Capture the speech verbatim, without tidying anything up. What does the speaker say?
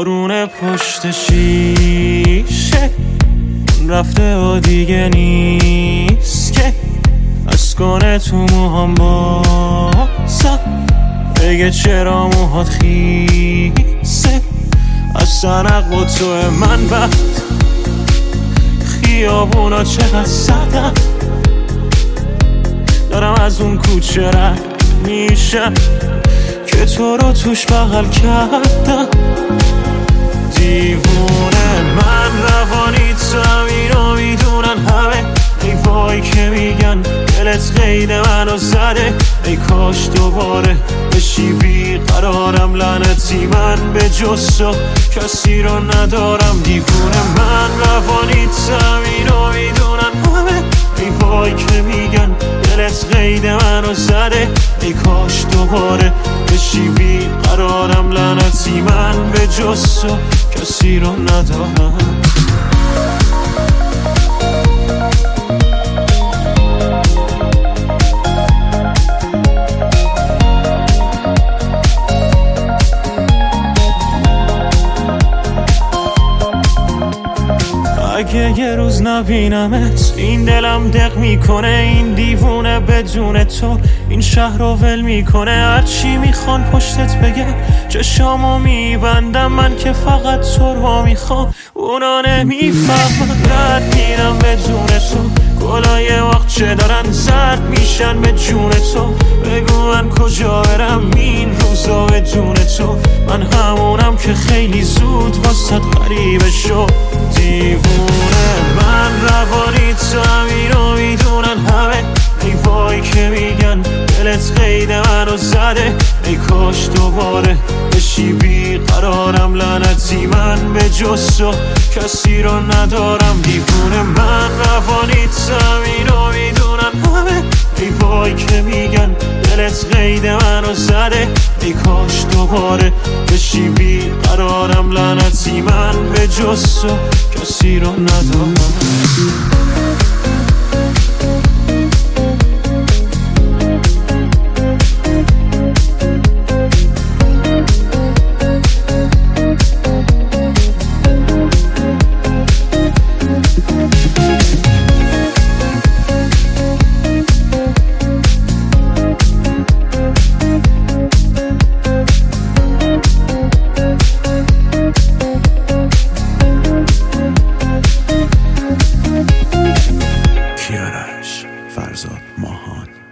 بارون پشت شیشه رفته و دیگه نیست که از کنه تو موهام بازم بگه چرا موهات خیسه از سرق و تو من بعد خیابونا چقدر سردم دارم از اون کوچه رد میشم که تو رو توش بغل کردم دیوونه من روانی تو اینو میدونن همه ای وای که میگن دلت قید منو زده ای کاش دوباره بشی بیقرارم لعنتی من به جز تو کسی رو ندارم دیوونه من روانی تو اینو میدونن همه ای وای که میگن دلت قید منو زده ای کاش دوباره بشی بیقرارم لعنتی من به جز تو کسی رو ندارم اگه یه روز نبینمت این دلم دق میکنه این دیوونه بدون تو این شهر رو ول میکنه هرچی میخوان پشتت بگه چشامو میبندم من که فقط تو رو میخوام اونا نمیفهمن رد میرم بدون تو گلای وقت چه دارن زرد میشن به جون تو بگو من کجا برم این روزا بدون تو من همونم که خیلی زود واسه غریبه شد دیوونه من روانی تو همینو میدونن همه ای وای که میگن دلت قید منو زده ای کاش دوباره بشی بیقرارم لعنتی من به جز تو کسی رو ندارم دیوونه من روانی تو همینو میدونن همه ای وای که میگن دلت قید منو زده ای کاش دوباره بشی بیقرارم لعنتی من به جز تو کسی رو ندارم فرزاد ماهان